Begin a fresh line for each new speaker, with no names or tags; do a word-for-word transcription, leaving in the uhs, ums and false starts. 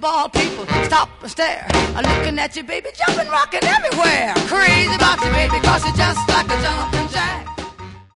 of all people stop and stare. I'm looking at you, baby, jumping, rocking everywhere. Crazy about you, baby, cause you're just like a jumping jack.